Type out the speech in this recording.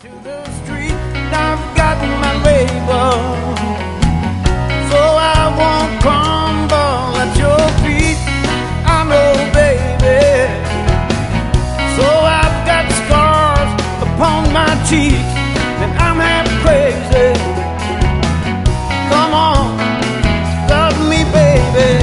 To the street, I've gotten my label, so I won't crumble at your feet. I know, baby. So I've got scars upon my cheeks, and I'm half crazy. Come on, love me, baby.